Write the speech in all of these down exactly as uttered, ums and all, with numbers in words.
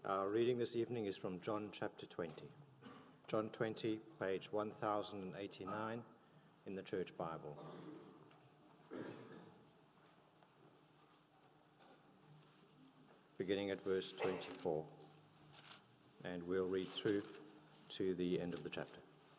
Our reading this evening is from John chapter twenty. John twenty, page one thousand eighty-nine in the Church Bible. Beginning at verse twenty-four, and we'll read through to the end of the chapter.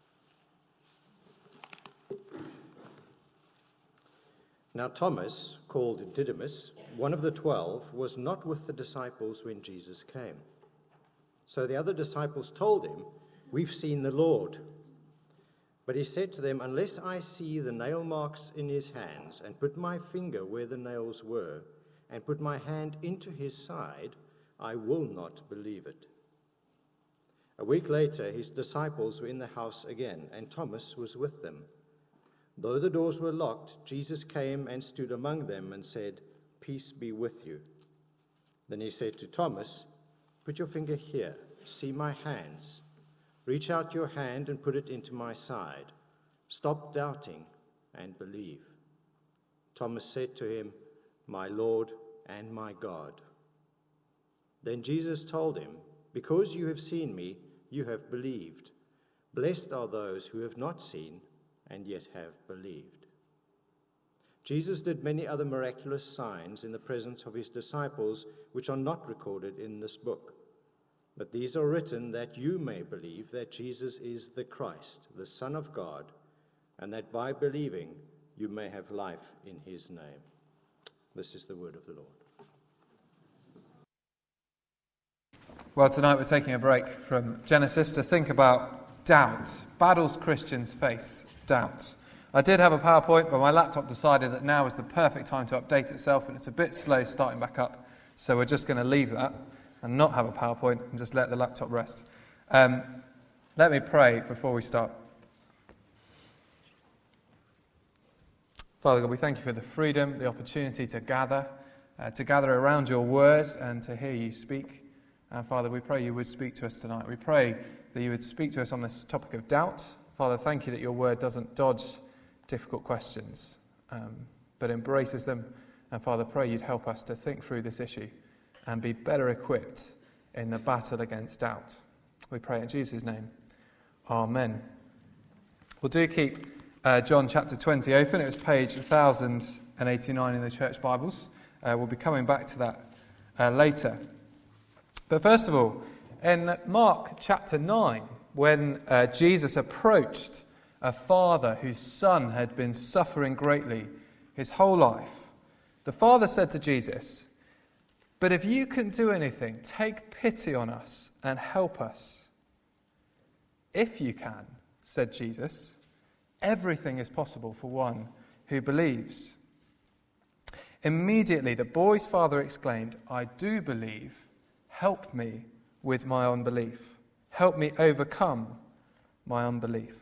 Now Thomas, called Didymus, one of the twelve, was not with the disciples when Jesus came. So the other disciples told him, "We've seen the Lord." But he said to them, "Unless I see the nail marks in his hands, and put my finger where the nails were, and put my hand into his side, I will not believe it." A week later, his disciples were in the house again, and Thomas was with them. Though the doors were locked, Jesus came and stood among them and said, "Peace be with you." Then he said to Thomas, "Put your finger here, see my hands. Reach out your hand and put it into my side. Stop doubting and believe." Thomas said to him, "My Lord and my God." Then Jesus told him, "Because you have seen me, you have believed. Blessed are those who have not seen and yet have believed." Jesus did many other miraculous signs in the presence of his disciples, which are not recorded in this book. But these are written that you may believe that Jesus is the Christ, the Son of God, and that by believing you may have life in his name. This is the word of the Lord. Well, tonight we're taking a break from Genesis to think about doubt. Battles Christians face doubt. I did have a PowerPoint, but my laptop decided that now is the perfect time to update itself, and it's a bit slow starting back up, so we're just going to leave that and not have a PowerPoint and just let the laptop rest. Um, let me pray before we start. Father God, we thank you for the freedom, the opportunity to gather, uh, to gather around your word and to hear you speak. And Father, we pray you would speak to us tonight. We pray that you would speak to us on this topic of doubt. Father, thank you that your word doesn't dodge difficult questions, um, but embraces them. And Father, pray you'd help us to think through this issue and be better equipped in the battle against doubt. We pray in Jesus' name. Amen. Well, do keep uh, John chapter twenty open. It was page one thousand eighty-nine in the Church Bibles. Uh, we'll be coming back to that uh, later. But first of all, in Mark chapter nine, when uh, Jesus approached a father whose son had been suffering greatly his whole life, the father said to Jesus, "But if you can do anything, take pity on us and help us." "If you can," said Jesus, "everything is possible for one who believes." Immediately the boy's father exclaimed, "I do believe. Help me with my unbelief. Help me overcome my unbelief."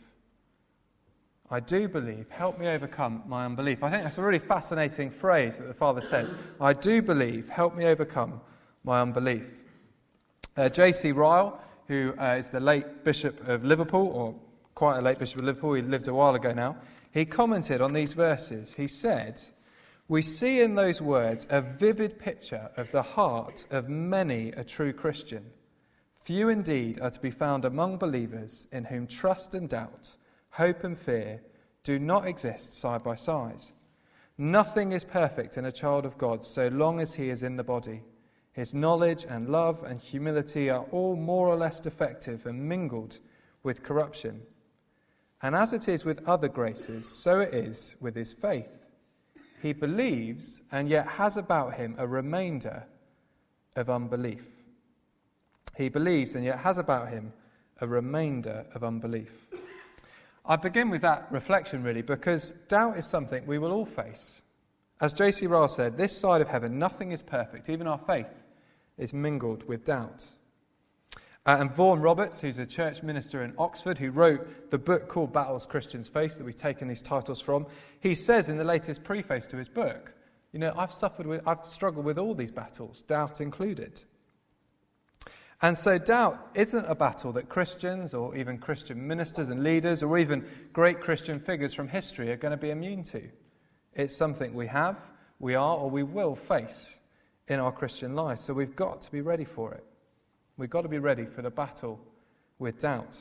I do believe. Help me overcome my unbelief. I think that's a really fascinating phrase that the father says. I do believe. Help me overcome my unbelief. Uh, J C Ryle, who uh, is the late Bishop of Liverpool, or quite a late Bishop of Liverpool, he lived a while ago now, he commented on these verses. He said, "We see in those words a vivid picture of the heart of many a true Christian. Few indeed are to be found among believers in whom trust and doubt, hope and fear do not exist side by side. Nothing is perfect in a child of God so long as he is in the body. His knowledge and love and humility are all more or less defective and mingled with corruption. And as it is with other graces, so it is with his faith. He believes and yet has about him a remainder of unbelief." He believes and yet has about him a remainder of unbelief. I begin with that reflection really because doubt is something we will all face. As J C Ryle said, this side of heaven, nothing is perfect. Even our faith is mingled with doubt. Uh, and Vaughan Roberts, who's a church minister in Oxford, who wrote the book called Battles Christians Face, that we've taken these titles from, he says in the latest preface to his book, you know, I've suffered with, I've struggled with all these battles, doubt included. And so doubt isn't a battle that Christians or even Christian ministers and leaders or even great Christian figures from history are going to be immune to. It's something we have, we are, or we will face in our Christian lives. So we've got to be ready for it. We've got to be ready for the battle with doubt.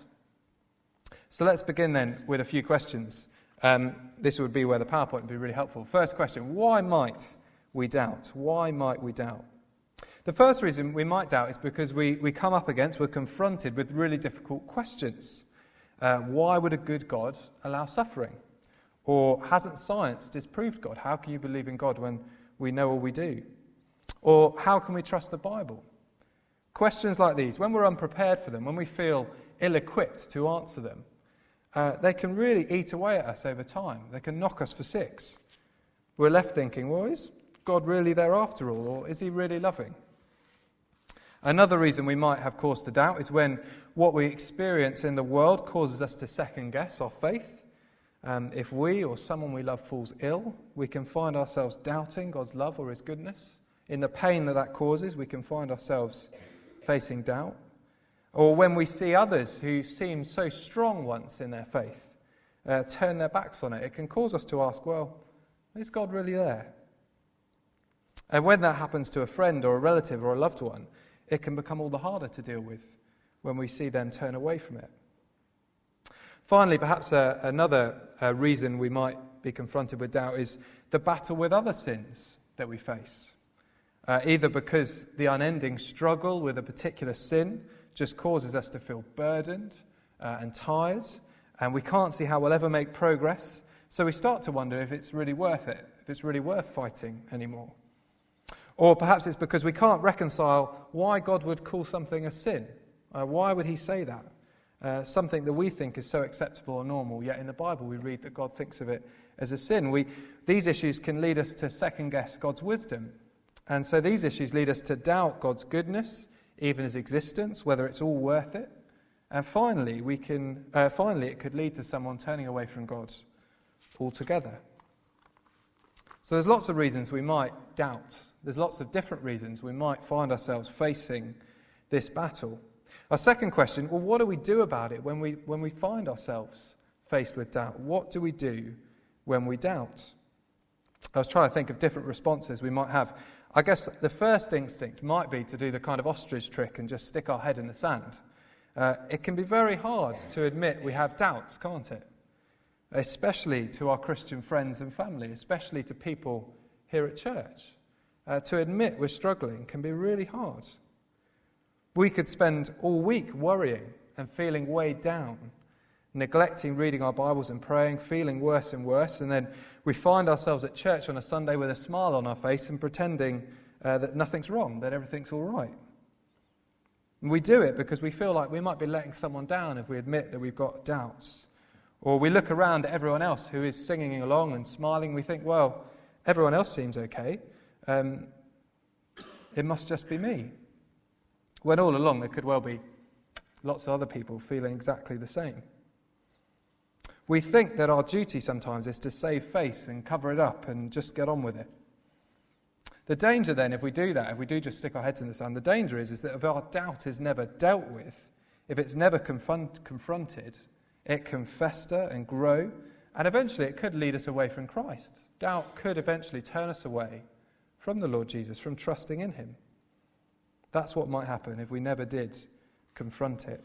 So let's begin then with a few questions. Um, this would be where the PowerPoint would be really helpful. First question, why might we doubt? Why might we doubt? The first reason we might doubt is because we, we come up against, we're confronted with really difficult questions. Uh, why would a good God allow suffering? Or hasn't science disproved God? How can you believe in God when we know all we do? Or how can we trust the Bible? Questions like these, when we're unprepared for them, when we feel ill-equipped to answer them, uh, they can really eat away at us over time. They can knock us for six. We're left thinking, well, is God really there after all, or is he really loving? Another reason we might have cause to doubt is when what we experience in the world causes us to second-guess our faith. Um, if we or someone we love falls ill, we can find ourselves doubting God's love or his goodness. In the pain that that causes, we can find ourselves facing doubt. Or when we see others who seem so strong once in their faith uh, turn their backs on it, it can cause us to ask, well, is God really there? And when that happens to a friend or a relative or a loved one, it can become all the harder to deal with when we see them turn away from it. Finally, perhaps uh, another uh, reason we might be confronted with doubt is the battle with other sins that we face. Uh, either because the unending struggle with a particular sin just causes us to feel burdened uh, and tired, and we can't see how we'll ever make progress, so we start to wonder if it's really worth it, if it's really worth fighting anymore. Or perhaps it's because we can't reconcile why God would call something a sin. Uh, why would he say that? Uh, something that we think is so acceptable or normal, yet in the Bible we read that God thinks of it as a sin. We, these issues can lead us to second-guess God's wisdom. And so these issues lead us to doubt God's goodness, even his existence, whether it's all worth it. And finally, we can. Uh, finally, it could lead to someone turning away from God altogether. So there's lots of reasons we might doubt. There's lots of different reasons we might find ourselves facing this battle. Our second question, well, what do we do about it when we when we find ourselves faced with doubt? What do we do when we doubt? I was trying to think of different responses we might have. I guess the first instinct might be to do the kind of ostrich trick and just stick our head in the sand. Uh, it can be very hard to admit we have doubts, can't it? Especially to our Christian friends and family, especially to people here at church. Uh, to admit we're struggling can be really hard. We could spend all week worrying and feeling weighed down, neglecting reading our Bibles and praying, feeling worse and worse, and then we find ourselves at church on a Sunday with a smile on our face and pretending uh, that nothing's wrong, that everything's all right. And we do it because we feel like we might be letting someone down if we admit that we've got doubts. Or we look around at everyone else who is singing along and smiling. We think, well, everyone else seems okay. Um, it must just be me. When all along there could well be lots of other people feeling exactly the same. We think that our duty sometimes is to save face and cover it up and just get on with it. The danger then, if we do that, if we do just stick our heads in the sand, the danger is, is that if our doubt is never dealt with, if it's never confront, confronted, it can fester and grow, and eventually it could lead us away from Christ. Doubt could eventually turn us away from the Lord Jesus, from trusting in him. That's what might happen if we never did confront it.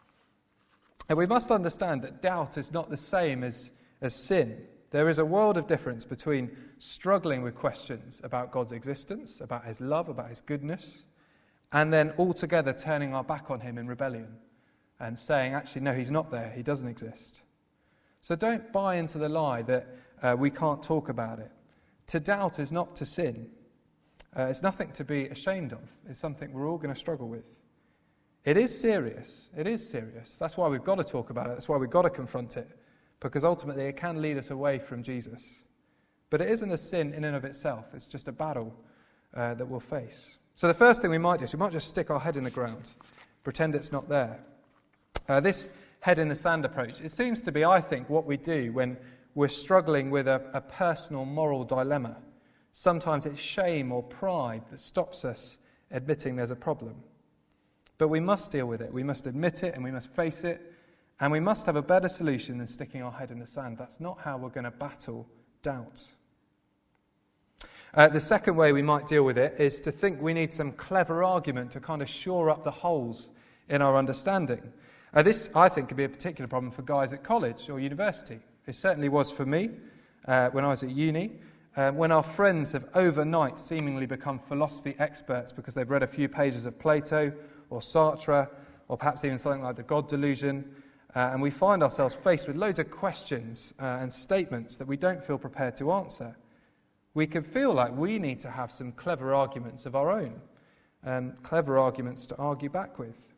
And we must understand that doubt is not the same as, as sin. There is a world of difference between struggling with questions about God's existence, about his love, about his goodness, and then altogether turning our back on him in rebellion and saying, actually, no, he's not there, he doesn't exist. So don't buy into the lie that uh, we can't talk about it. To doubt is not to sin. Uh, it's nothing to be ashamed of. It's something we're all going to struggle with. It is serious. It is serious. That's why we've got to talk about it. That's why we've got to confront it. Because ultimately it can lead us away from Jesus. But it isn't a sin in and of itself. It's just a battle uh, that we'll face. So the first thing we might do is we might just stick our head in the ground, pretend it's not there. Uh, this head in the sand approach, it seems to be, I think, what we do when we're struggling with a, a personal moral dilemma. Sometimes it's shame or pride that stops us admitting there's a problem. But we must deal with it. We must admit it and we must face it. And we must have a better solution than sticking our head in the sand. That's not how we're going to battle doubt. Uh, the second way we might deal with it is to think we need some clever argument to kind of shore up the holes in our understanding. Uh, this, I think, could be a particular problem for guys at college or university. It certainly was for me uh, when I was at uni. Uh, when our friends have overnight seemingly become philosophy experts because they've read a few pages of Plato or Sartre or perhaps even something like the God Delusion, uh, and we find ourselves faced with loads of questions uh, and statements that we don't feel prepared to answer. We can feel like we need to have some clever arguments of our own, um, clever arguments to argue back with.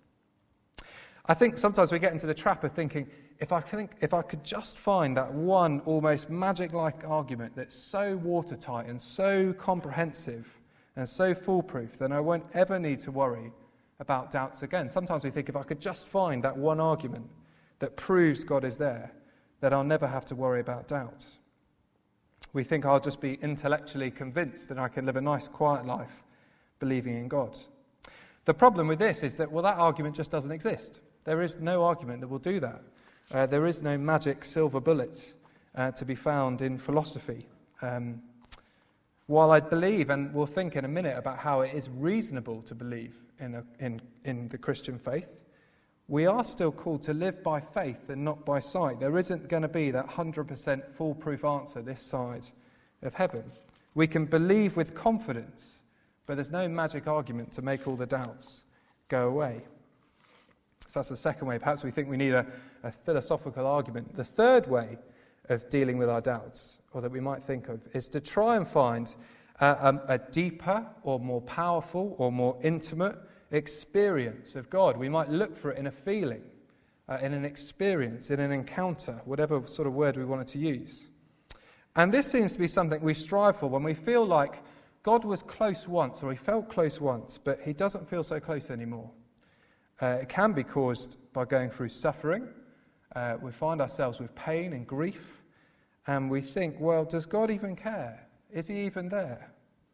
I think sometimes we get into the trap of thinking, if I think, if I could just find that one almost magic-like argument that's so watertight and so comprehensive and so foolproof, then I won't ever need to worry about doubts again. Sometimes we think, if I could just find that one argument that proves God is there, then I'll never have to worry about doubt. We think I'll just be intellectually convinced and I can live a nice, quiet life believing in God. The problem with this is that, well, that argument just doesn't exist. There is no argument that will do that. Uh, there is no magic silver bullet uh, to be found in philosophy. Um, while I believe, and we'll think in a minute about how it is reasonable to believe in, a, in, in the Christian faith, we are still called to live by faith and not by sight. There isn't going to be that one hundred percent foolproof answer this side of heaven. We can believe with confidence, but there's no magic argument to make all the doubts go away. So that's the second way. Perhaps we think we need a, a philosophical argument. The third way of dealing with our doubts, or that we might think of, is to try and find a, a, a deeper or more powerful or more intimate experience of God. We might look for it in a feeling, uh, in an experience, in an encounter, whatever sort of word we wanted to use. And this seems to be something we strive for when we feel like God was close once, or he felt close once, but he doesn't feel so close anymore. Uh, it can be caused by going through suffering. Uh, we find ourselves with pain and grief, and we think, well, does God even care? Is he even there?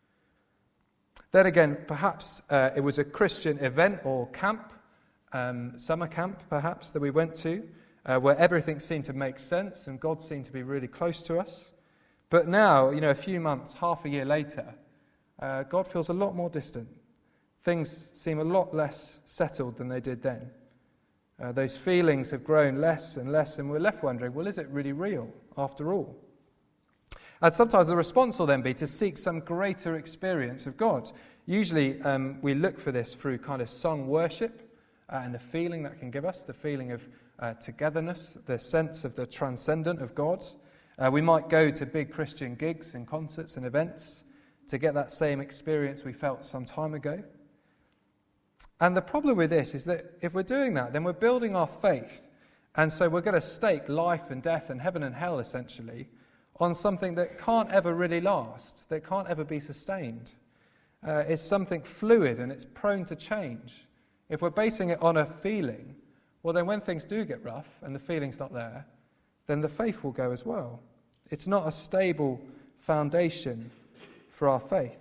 Then again, perhaps uh, it was a Christian event or camp, um, summer camp perhaps, that we went to, uh, where everything seemed to make sense and God seemed to be really close to us. But now, you know, a few months, half a year later, uh, God feels a lot more distant. Things seem a lot less settled than they did then. Uh, those feelings have grown less and less, and we're left wondering, well, is it really real after all? And sometimes the response will then be to seek some greater experience of God. Usually um, we look for this through kind of sung worship uh, and the feeling that can give us, the feeling of uh, togetherness, the sense of the transcendent of God. Uh, we might go to big Christian gigs and concerts and events to get that same experience we felt some time ago. And the problem with this is that if we're doing that, then we're building our faith. And so we're going to stake life and death and heaven and hell, essentially, on something that can't ever really last, that can't ever be sustained. Uh, it's something fluid and it's prone to change. If we're basing it on a feeling, well, then when things do get rough and the feeling's not there, then the faith will go as well. It's not a stable foundation for our faith.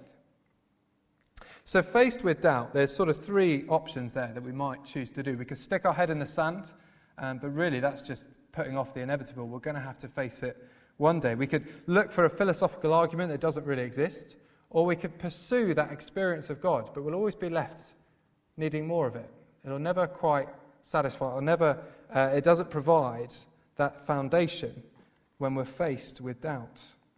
So faced with doubt, there's sort of three options there that we might choose to do. We could stick our head in the sand, um, but really that's just putting off the inevitable. We're going to have to face it one day. We could look for a philosophical argument that doesn't really exist, or we could pursue that experience of God, but we'll always be left needing more of it. It'll never quite satisfy, or never, uh, it doesn't provide that foundation when we're faced with doubt.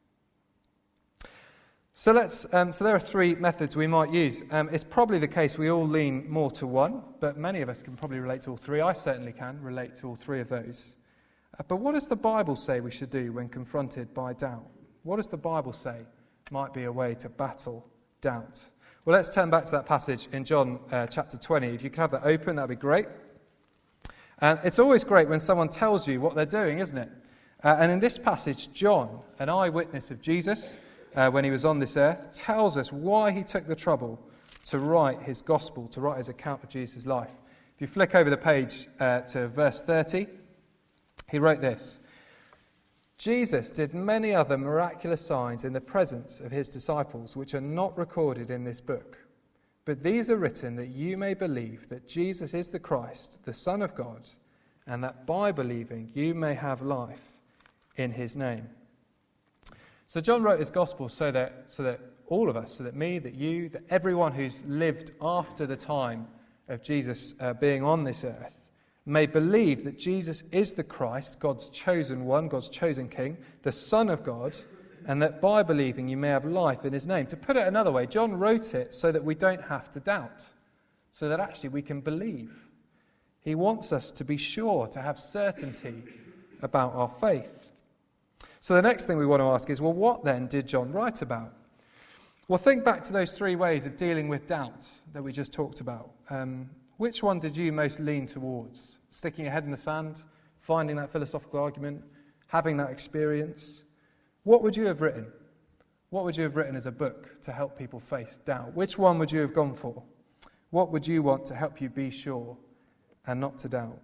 So let's. Um, so there are three methods we might use. Um, it's probably the case we all lean more to one, but many of us can probably relate to all three. I certainly can relate to all three of those. Uh, but what does the Bible say we should do when confronted by doubt? What does the Bible say might be a way to battle doubt? Well, let's turn back to that passage in John uh, chapter twenty. If you can have that open, that'd be great. And it's always great when someone tells you what they're doing, isn't it? Uh, and in this passage, John, an eyewitness of Jesus, Uh, when he was on this earth, tells us why he took the trouble to write his gospel, to write his account of Jesus' life. If you flick over the page uh, to verse thirty, he wrote this: Jesus did many other miraculous signs in the presence of his disciples, which are not recorded in this book. But these are written that you may believe that Jesus is the Christ, the Son of God, and that by believing you may have life in his name. So John wrote his gospel so that so that all of us, so that me, that you, that everyone who's lived after the time of Jesus uh, being on this earth may believe that Jesus is the Christ, God's chosen one, God's chosen King, the Son of God, and that by believing you may have life in his name. To put it another way, John wrote it so that we don't have to doubt, so that actually we can believe. He wants us to be sure, to have certainty about our faith. So the next thing we want to ask is, well, what then did John write about? Well, think back to those three ways of dealing with doubt that we just talked about. Um, which one did you most lean towards? Sticking your head in the sand, finding that philosophical argument, having that experience? What would you have written? What would you have written as a book to help people face doubt? Which one would you have gone for? What would you want to help you be sure and not to doubt?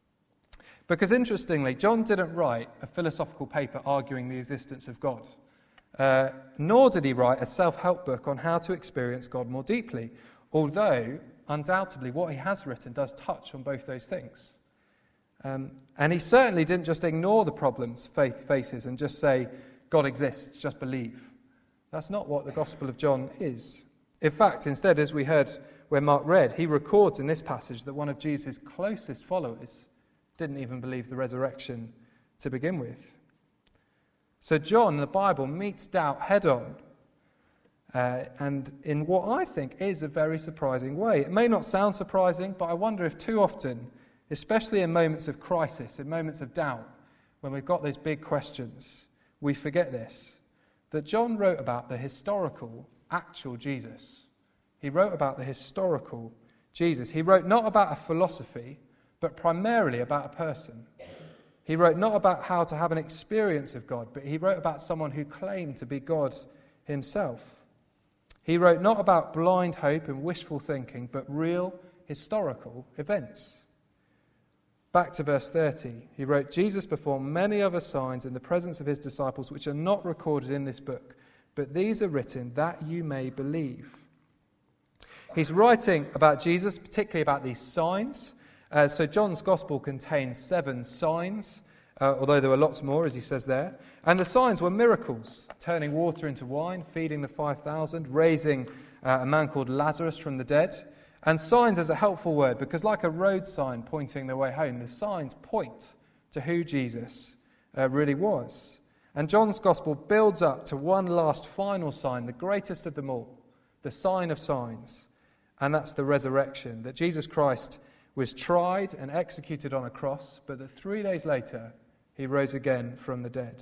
Because interestingly, John didn't write a philosophical paper arguing the existence of God. Uh, nor did he write a self-help book on how to experience God more deeply, although undoubtedly what he has written does touch on both those things. Um, and he certainly didn't just ignore the problems faith faces and just say, God exists, just believe. That's not what the Gospel of John is. In fact, instead, as we heard where Mark read, he records in this passage that one of Jesus' closest followers didn't even believe the resurrection to begin with. So John, in the Bible, meets doubt head-on, uh, and in what I think is a very surprising way. It may not sound surprising, but I wonder if too often, especially in moments of crisis, in moments of doubt, when we've got those big questions, we forget this, that John wrote about the historical, actual Jesus. He wrote about the historical Jesus. He wrote not about a philosophy, but primarily about a person. He wrote not about how to have an experience of God, but he wrote about someone who claimed to be God himself. He wrote not about blind hope and wishful thinking, but real historical events. Back to verse thirty, he wrote, Jesus performed many other signs in the presence of his disciples, which are not recorded in this book, but these are written that you may believe. He's writing about Jesus, particularly about these signs. Uh, so John's Gospel contains seven signs, uh, although there were lots more, as he says there. And the signs were miracles, turning water into wine, feeding the five thousand, raising uh, a man called Lazarus from the dead. And signs is a helpful word, because like a road sign pointing the way home, the signs point to who Jesus uh, really was. And John's Gospel builds up to one last final sign, the greatest of them all, the sign of signs, and that's the resurrection, that Jesus Christ was tried and executed on a cross, but that three days later he rose again from the dead.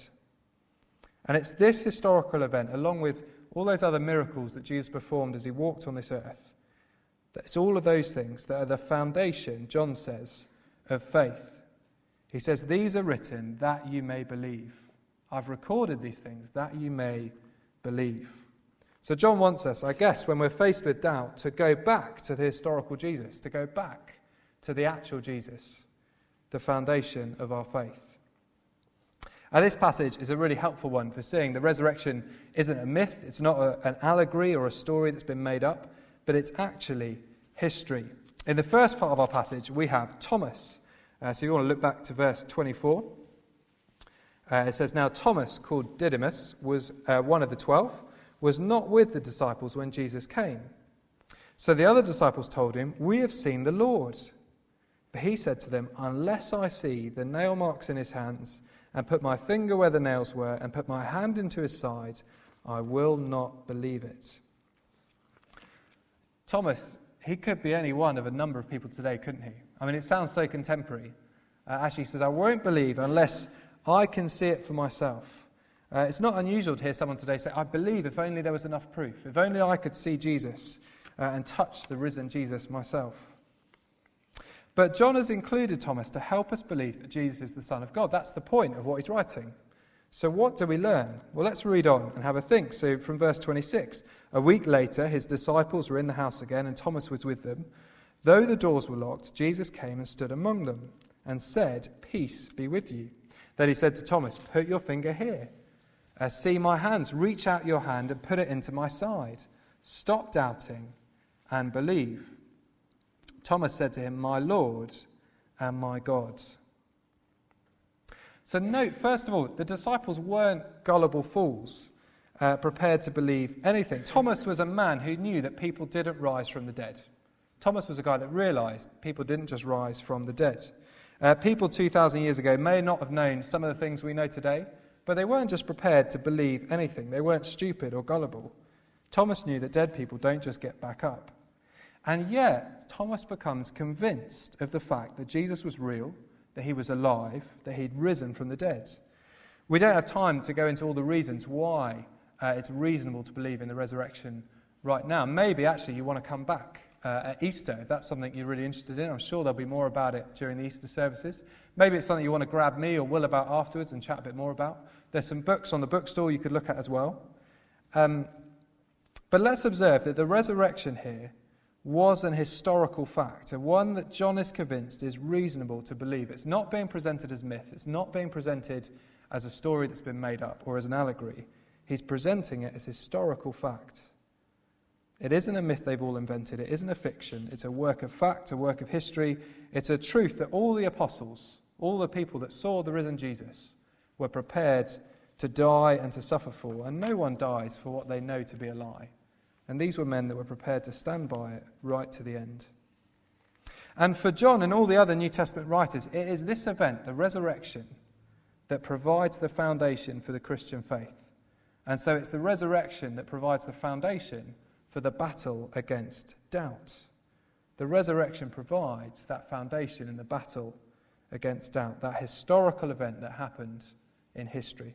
And it's this historical event, along with all those other miracles that Jesus performed as he walked on this earth, that it's all of those things that are the foundation, John says, of faith. He says, these are written that you may believe. I've recorded these things that you may believe. So John wants us, I guess, when we're faced with doubt, to go back to the historical Jesus, to go back to the actual Jesus, the foundation of our faith. And this passage is a really helpful one for seeing the resurrection isn't a myth, it's not a, an allegory or a story that's been made up, but it's actually history. In the first part of our passage, we have Thomas. Uh, so you want to look back to verse twenty-four. Uh, it says, now Thomas, called Didymus, was uh, one of the twelve, was not with the disciples when Jesus came. So the other disciples told him, we have seen the Lord. But he said to them, unless I see the nail marks in his hands, and put my finger where the nails were, and put my hand into his side, I will not believe it. Thomas, he could be any one of a number of people today, couldn't he? I mean, it sounds so contemporary. Uh, actually, he says, I won't believe unless I can see it for myself. Uh, it's not unusual to hear someone today say, I believe if only there was enough proof, if only I could see Jesus uh, and touch the risen Jesus myself. But John has included Thomas to help us believe that Jesus is the Son of God. That's the point of what he's writing. So what do we learn? Well, let's read on and have a think. So from verse twenty-six, a week later, his disciples were in the house again, and Thomas was with them. Though the doors were locked, Jesus came and stood among them and said, peace be with you. Then he said to Thomas, put your finger here. Uh, see my hands. Reach out your hand and put it into my side. Stop doubting and believe. Thomas said to him, my Lord and my God. So note, first of all, the disciples weren't gullible fools. uh, prepared to believe anything. Thomas was a man who knew that people didn't rise from the dead. Thomas was a guy that realised people didn't just rise from the dead. Uh, people two thousand years ago may not have known some of the things we know today, but they weren't just prepared to believe anything. They weren't stupid or gullible. Thomas knew that dead people don't just get back up. And yet, Thomas becomes convinced of the fact that Jesus was real, that he was alive, that he'd risen from the dead. We don't have time to go into all the reasons why uh, it's reasonable to believe in the resurrection right now. Maybe, actually, you want to come back uh, at Easter, if that's something you're really interested in. I'm sure there'll be more about it during the Easter services. Maybe it's something you want to grab me or Will about afterwards and chat a bit more about. There's some books on the bookstore you could look at as well. Um, but let's observe that the resurrection here was an historical fact, and one that John is convinced is reasonable to believe. It's not being presented as myth. It's not being presented as a story that's been made up or as an allegory. He's presenting it as historical fact. It isn't a myth they've all invented. It isn't a fiction. It's a work of fact, a work of history. It's a truth that all the apostles, all the people that saw the risen Jesus, were prepared to die and to suffer for. And no one dies for what they know to be a lie. And these were men that were prepared to stand by it right to the end. And for John and all the other New Testament writers, it is this event, the resurrection, that provides the foundation for the Christian faith. And so it's the resurrection that provides the foundation for the battle against doubt. The resurrection provides that foundation in the battle against doubt, that historical event that happened in history.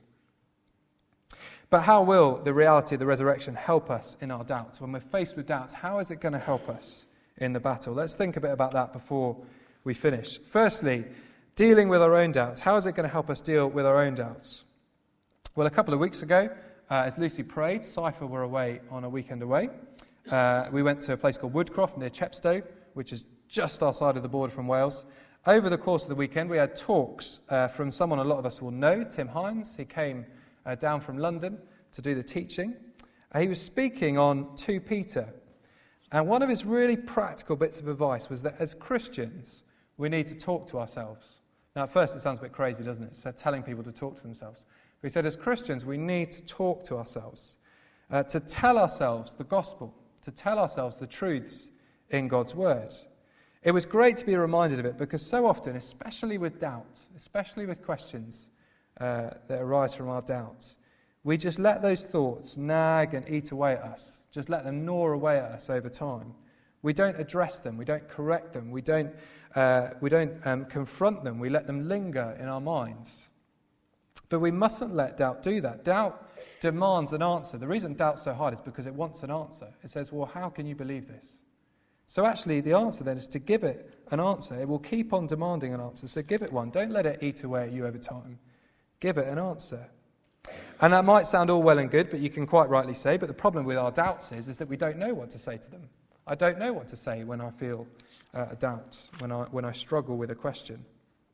But how will the reality of the resurrection help us in our doubts? When we're faced with doubts, how is it going to help us in the battle? Let's think a bit about that before we finish. Firstly, dealing with our own doubts. How is it going to help us deal with our own doubts? Well, a couple of weeks ago, uh, as Lucy prayed, Cypher were away on a weekend away. Uh, we went to a place called Woodcroft near Chepstow, which is just our side of the border from Wales. Over the course of the weekend, we had talks uh, from someone a lot of us will know, Tim Hines. He came Uh, down from London to do the teaching. Uh, he was speaking on Second Peter. And one of his really practical bits of advice was that as Christians, we need to talk to ourselves. Now, at first it sounds a bit crazy, doesn't it? So telling people to talk to themselves. But he said, as Christians, we need to talk to ourselves, uh, to tell ourselves the gospel, to tell ourselves the truths in God's word. It was great to be reminded of it because so often, especially with doubt, especially with questions, Uh, that arise from our doubts, we just let those thoughts nag and eat away at us, just let them gnaw away at us over time. We don't address them, we don't correct them, we don't, uh, we don't um, confront them, we let them linger in our minds. But we mustn't let doubt do that. Doubt demands an answer. The reason doubt's so hard is because it wants an answer. It says, well, how can you believe this? So actually the answer then is to give it an answer. It will keep on demanding an answer, so give it one. Don't let it eat away at you over time. Give it an answer. And that might sound all well and good, but you can quite rightly say, but the problem with our doubts is, is that we don't know what to say to them. I don't know what to say when I feel uh, a doubt, when I, when I struggle with a question.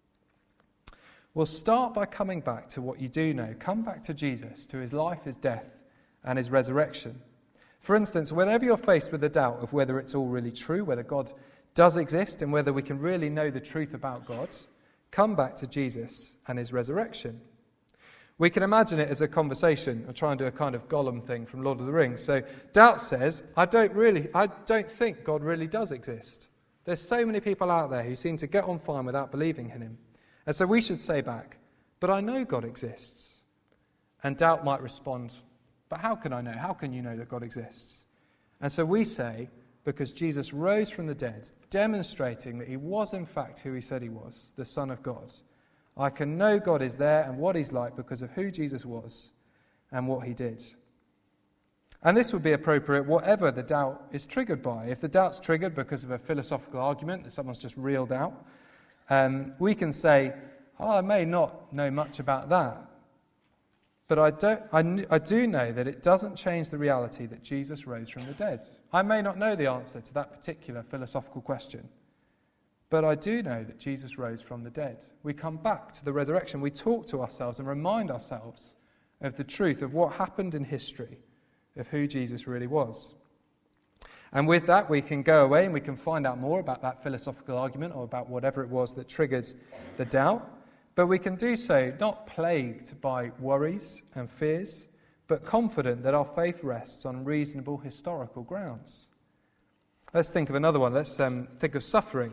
Well, start by coming back to what you do know. Come back to Jesus, to his life, his death, and his resurrection. For instance, whenever you're faced with the doubt of whether it's all really true, whether God does exist, and whether we can really know the truth about God, come back to Jesus and his resurrection. We can imagine it as a conversation. I'll try and do a kind of Gollum thing from Lord of the Rings. So doubt says, I don't really, I don't think God really does exist. There's so many people out there who seem to get on fine without believing in him. And so we should say back, but I know God exists. And doubt might respond, but how can I know? How can you know that God exists? And so we say, because Jesus rose from the dead, demonstrating that he was in fact who he said he was, the Son of God, I can know God is there and what he's like because of who Jesus was and what he did. And this would be appropriate whatever the doubt is triggered by. If the doubt's triggered because of a philosophical argument that someone's just reeled out, um, we can say, oh, I may not know much about that, but I, don't, I, I do know that it doesn't change the reality that Jesus rose from the dead. I may not know the answer to that particular philosophical question, but I do know that Jesus rose from the dead. We come back to the resurrection. We talk to ourselves and remind ourselves of the truth of what happened in history, of who Jesus really was. And with that, we can go away and we can find out more about that philosophical argument or about whatever it was that triggered the doubt. But we can do so not plagued by worries and fears, but confident that our faith rests on reasonable historical grounds. Let's think of another one. Let's um, think of suffering.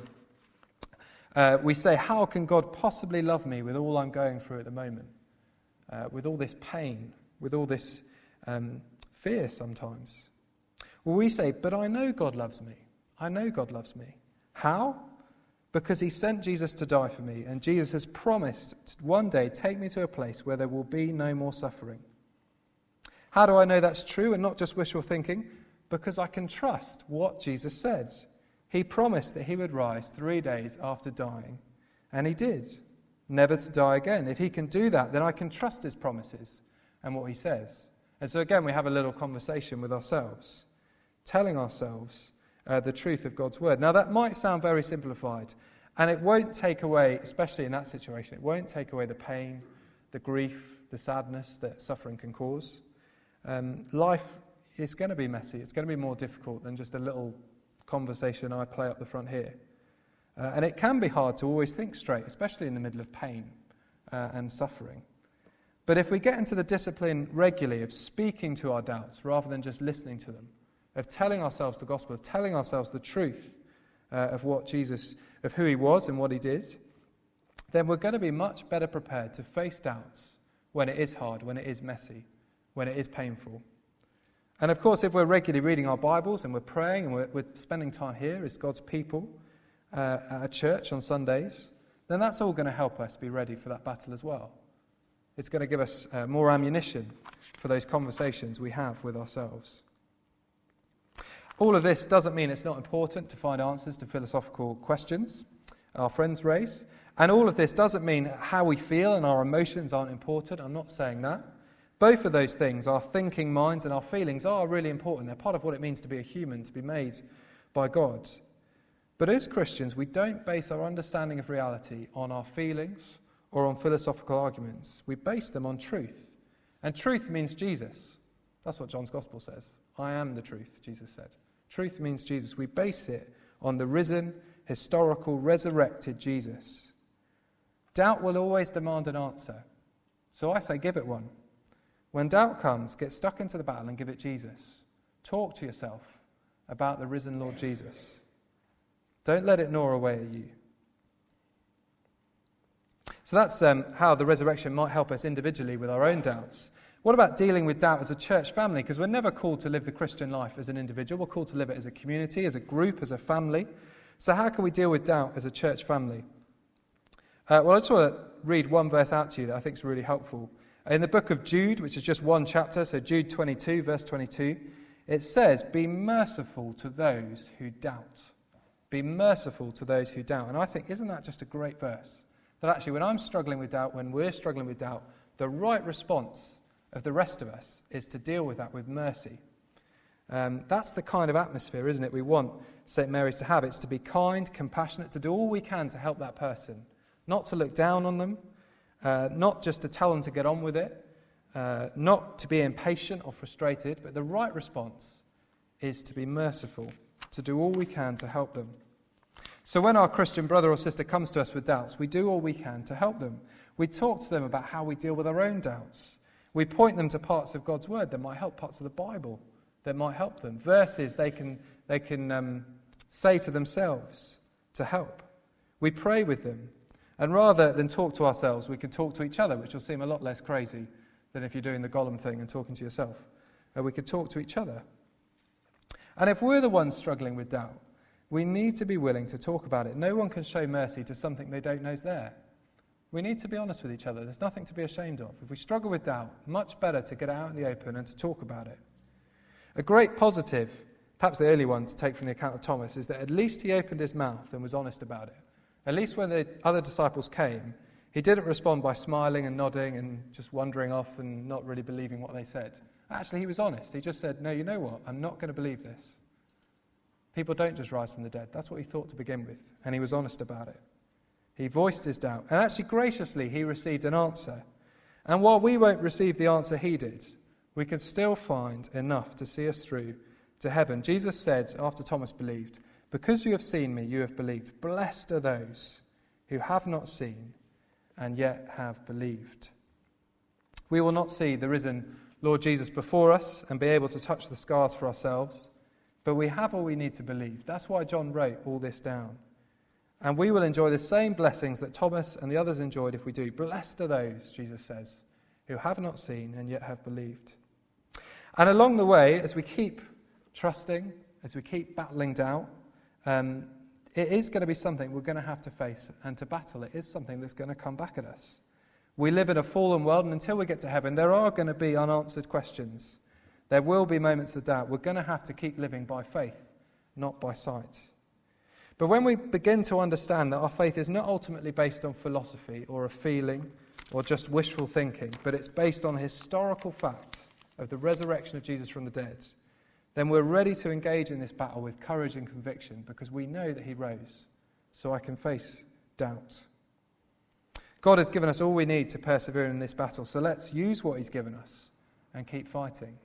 Uh, we say, how can God possibly love me with all I'm going through at the moment? Uh, with all this pain, with all this um, fear sometimes. Well, we say, but I know God loves me. I know God loves me. How? Because he sent Jesus to die for me, and Jesus has promised to one day take me to a place where there will be no more suffering. How do I know that's true and not just wishful thinking? Because I can trust what Jesus said. He promised that he would rise three days after dying, and he did, never to die again. If he can do that, then I can trust his promises and what he says. And so again, we have a little conversation with ourselves, telling ourselves uh, the truth of God's word. Now, that might sound very simplified, and it won't take away, especially in that situation, it won't take away the pain, the grief, the sadness that suffering can cause. Um, life is going to be messy. It's going to be more difficult than just a little conversation I play up the front here. Uh, and it can be hard to always think straight, especially in the middle of pain uh, and suffering. But if we get into the discipline regularly of speaking to our doubts rather than just listening to them, of telling ourselves the gospel, of telling ourselves the truth uh, of what Jesus, of who he was and what he did, then we're going to be much better prepared to face doubts when it is hard, when it is messy, when it is painful. And of course, if we're regularly reading our Bibles and we're praying and we're, we're spending time here as God's people uh, at a church on Sundays, then that's all going to help us be ready for that battle as well. It's going to give us uh, more ammunition for those conversations we have with ourselves. All of this doesn't mean it's not important to find answers to philosophical questions our friends raise. And all of this doesn't mean how we feel and our emotions aren't important. I'm not saying that. Both of those things, our thinking minds and our feelings, are really important. They're part of what it means to be a human, to be made by God. But as Christians, we don't base our understanding of reality on our feelings or on philosophical arguments. We base them on truth. And truth means Jesus. That's what John's Gospel says. I am the truth, Jesus said. Truth means Jesus. We base it on the risen, historical, resurrected Jesus. Doubt will always demand an answer. So I say give it one. When doubt comes, get stuck into the battle and give it Jesus. Talk to yourself about the risen Lord Jesus. Don't let it gnaw away at you. So that's um, how the resurrection might help us individually with our own doubts. What about dealing with doubt as a church family? Because we're never called to live the Christian life as an individual. We're called to live it as a community, as a group, as a family. So how can we deal with doubt as a church family? Uh, well, I just want to read one verse out to you that I think is really helpful. In the book of Jude, which is just one chapter, so Jude twenty-two, verse twenty-two, it says, be merciful to those who doubt. Be merciful to those who doubt. And I think, isn't that just a great verse? That actually, when I'm struggling with doubt, when we're struggling with doubt, the right response of the rest of us is to deal with that with mercy. Um, that's the kind of atmosphere, isn't it, we want Saint Mary's to have. It's to be kind, compassionate, to do all we can to help that person. Not to look down on them, uh, not just to tell them to get on with it, uh, not to be impatient or frustrated, but the right response is to be merciful, to do all we can to help them. So when our Christian brother or sister comes to us with doubts, we do all we can to help them. We talk to them about how we deal with our own doubts. We point them to parts of God's word that might help, parts of the Bible that might help them, verses they can, they can um, say to themselves to help. We pray with them. And rather than talk to ourselves, we can talk to each other, which will seem a lot less crazy than if you're doing the Gollum thing and talking to yourself. Uh, we could talk to each other. And if we're the ones struggling with doubt, we need to be willing to talk about it. No one can show mercy to something they don't know is there. We need to be honest with each other. There's nothing to be ashamed of. If we struggle with doubt, much better to get it out in the open and to talk about it. A great positive, perhaps the early one to take from the account of Thomas, is that at least he opened his mouth and was honest about it. At least when the other disciples came, he didn't respond by smiling and nodding and just wandering off and not really believing what they said. Actually, he was honest. He just said, no, you know what? I'm not going to believe this. People don't just rise from the dead. That's what he thought to begin with, and he was honest about it. He voiced his doubt, and actually graciously he received an answer. And while we won't receive the answer he did, we can still find enough to see us through to heaven. Jesus said, after Thomas believed, because you have seen me, you have believed. Blessed are those who have not seen and yet have believed. We will not see the risen Lord Jesus before us and be able to touch the scars for ourselves, but we have all we need to believe. That's why John wrote all this down. And we will enjoy the same blessings that Thomas and the others enjoyed if we do. Blessed are those, Jesus says, who have not seen and yet have believed. And along the way, as we keep trusting, as we keep battling doubt, um, it is going to be something we're going to have to face and to battle. It is something that's going to come back at us. We live in a fallen world, and until we get to heaven, there are going to be unanswered questions. There will be moments of doubt. We're going to have to keep living by faith, not by sight. But when we begin to understand that our faith is not ultimately based on philosophy or a feeling or just wishful thinking, but it's based on the historical fact of the resurrection of Jesus from the dead, then we're ready to engage in this battle with courage and conviction because we know that he rose, so I can face doubt. God has given us all we need to persevere in this battle, so let's use what he's given us and keep fighting.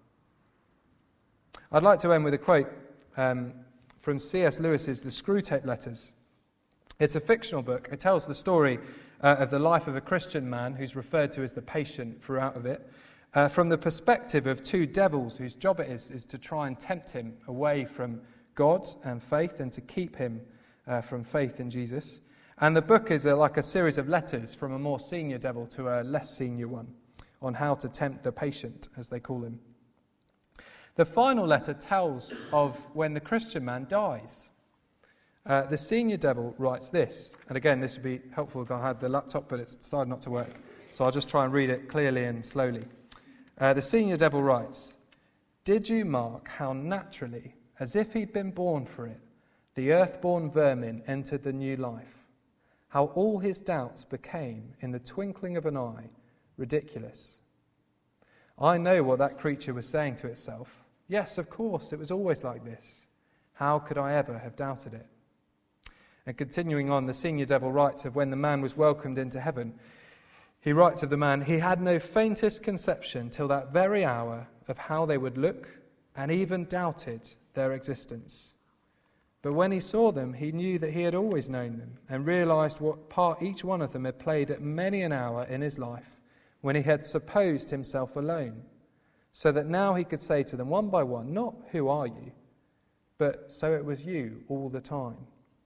I'd like to end with a quote um, from C S Lewis's The Screwtape Letters. It's a fictional book. It tells the story uh, of the life of a Christian man who's referred to as the patient throughout of it, uh, from the perspective of two devils whose job it is, is to try and tempt him away from God and faith and to keep him uh, from faith in Jesus. And the book is a, like a series of letters from a more senior devil to a less senior one on how to tempt the patient, as they call him. The final letter tells of when the Christian man dies. Uh, the senior devil writes this, and again, this would be helpful if I had the laptop, but it's decided not to work, so I'll just try and read it clearly and slowly. Uh, the senior devil writes, "Did you mark how naturally, as if he'd been born for it, the earth-born vermin entered the new life? How all his doubts became, in the twinkling of an eye, ridiculous? I know what that creature was saying to itself. Yes, of course, it was always like this. How could I ever have doubted it?" And continuing on, the senior devil writes of when the man was welcomed into heaven. He writes of the man, "He had no faintest conception till that very hour of how they would look, and even doubted their existence. But when he saw them, he knew that he had always known them, and realized what part each one of them had played at many an hour in his life, when he had supposed himself alone, so that now he could say to them one by one, not 'Who are you?' but 'So it was you all the time.'"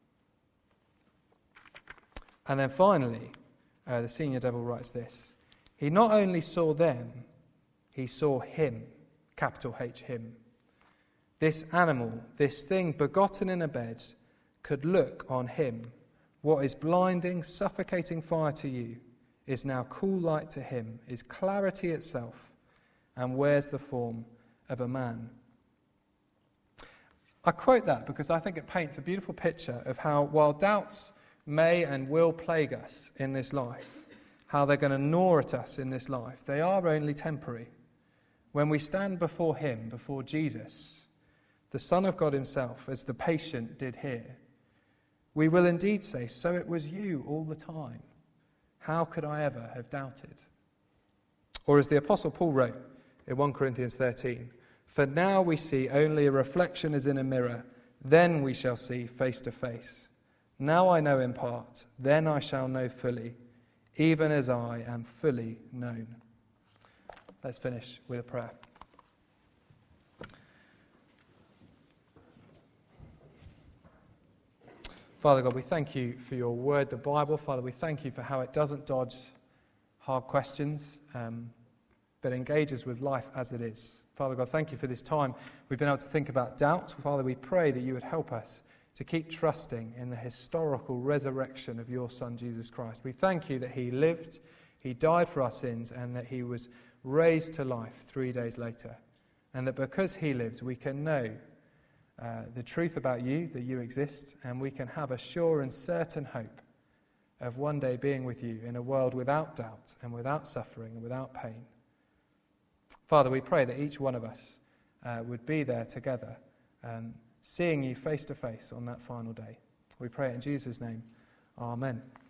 And then finally, uh, the senior devil writes this, "He not only saw them, he saw him," capital H, him. "This animal, this thing begotten in a bed, could look on him. What is blinding, suffocating fire to you is now cool light to him, is clarity itself, and wears the form of a man." I quote that because I think it paints a beautiful picture of how, while doubts may and will plague us in this life, how they're going to gnaw at us in this life, they are only temporary. When we stand before him, before Jesus, the Son of God himself, as the patient did here, we will indeed say, "So it was you all the time. How could I ever have doubted?" Or as the Apostle Paul wrote in First Corinthians thirteen, "For now we see only a reflection as in a mirror, then we shall see face to face. Now I know in part, then I shall know fully, even as I am fully known." Let's finish with a prayer. Father God, we thank you for your word, the Bible. Father, we thank you for how it doesn't dodge hard questions, um, but engages with life as it is. Father God, thank you for this time we've been able to think about doubt. Father, we pray that you would help us to keep trusting in the historical resurrection of your Son, Jesus Christ. We thank you that he lived, he died for our sins, and that he was raised to life three days later. And that because he lives, we can know uh, the truth about you, that you exist, and we can have a sure and certain hope of one day being with you in a world without doubt and without suffering and without pain. Father, we pray that each one of us uh, would be there together, um, seeing you face to face on that final day. We pray it in Jesus' name. Amen.